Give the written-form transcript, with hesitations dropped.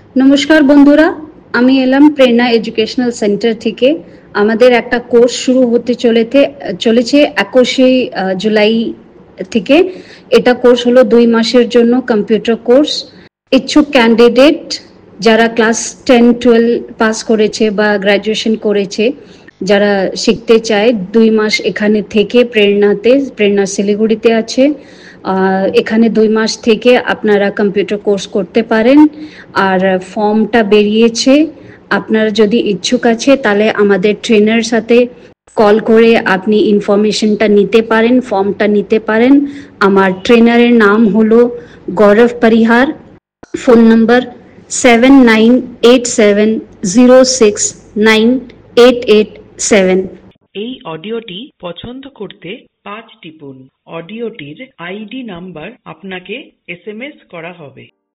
নমস্কার বন্ধুরা, আমি এলাম প্রেরণা এডুকেশনাল সেন্টার থেকে। আমাদের একটা কোর্স শুরু হতে চলেছে 21শে জুলাই থেকে। এটা কোর্স হলো 2 মাসের জন্য কম্পিউটার কোর্স। ইচ্ছুক ক্যান্ডিডেট যারা ক্লাস 10-12 পাস করেছে বা গ্র্যাজুয়েশন করেছে, যারা শিখতে চায় 2 মাস এখানে থেকে প্রেরণা শিলিগুড়িতে আছে। এখানে 2 মাস থেকে আপনারা কম্পিউটার কোর্স করতে পারেন। আর ফর্মটা বেরিয়েছে, আপনারা যদি ইচ্ছুক আছে তাহলে আমাদের ট্রেনার সাথে কল করে আপনি ইনফরমেশনটা নিতে পারেন, ফর্মটা নিতে পারেন। আমার ট্রেনারের নাম হলো গৌরব পরিহার। Phone number 7987069887। এই অডিওটি পছন্দ করতে 5 টিপুন। অডিওটির আইডি নাম্বার আপনাকে SMS করা হবে।